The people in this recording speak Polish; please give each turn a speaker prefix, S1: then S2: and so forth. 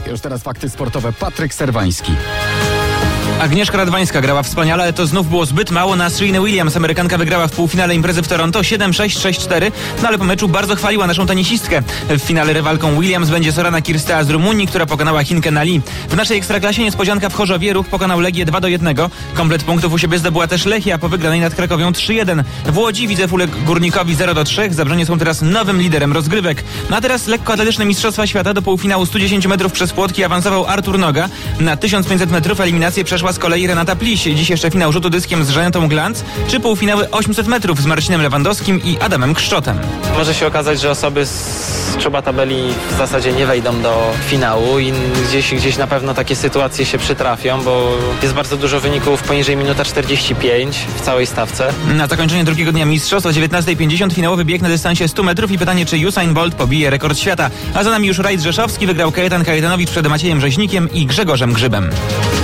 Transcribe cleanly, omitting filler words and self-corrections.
S1: Już teraz fakty sportowe. Patryk Serwański.
S2: Agnieszka Radwańska grała wspaniale, ale to znów było zbyt mało na Serenę Williams. Amerykanka wygrała w półfinale imprezy w Toronto 7-6, 6-4, ale po meczu bardzo chwaliła naszą tenisistkę. W finale rywalką Williams będzie Sorana Cirstea z Rumunii, która pokonała Chinkę Na Li. W naszej ekstraklasie niespodzianka w Chorzowie. Ruch pokonał Legię 2-1. Komplet punktów u siebie zdobyła też Lechia po wygranej nad Krakowią 3-1. W Łodzi Widzew uległ Górnikowi 0-3. Zabrzonie są teraz nowym liderem rozgrywek. A teraz lekkoatletyczne Mistrzostwa Świata. Do półfinału 110 metrów przez płotki awansował Artur Noga. Na 1500 metrów eliminację przeszła z kolei Renata Pliś. Dziś jeszcze finał rzutu dyskiem z Żanetą Glantz, czy półfinały 800 metrów z Marcinem Lewandowskim i Adamem Krzczotem.
S3: Może się okazać, że osoby z czoła tabeli w zasadzie nie wejdą do finału i gdzieś na pewno takie sytuacje się przytrafią, bo jest bardzo dużo wyników poniżej minuta 45 w całej stawce.
S2: Na zakończenie drugiego dnia mistrzostw o 19:50 finałowy bieg na dystansie 100 metrów i pytanie, czy Usain Bolt pobije rekord świata. A za nami już rajd rzeszowski. Wygrał Kajetan Kajetanowicz przed Maciejem Rzeźnikiem i Grzegorzem Grzybem.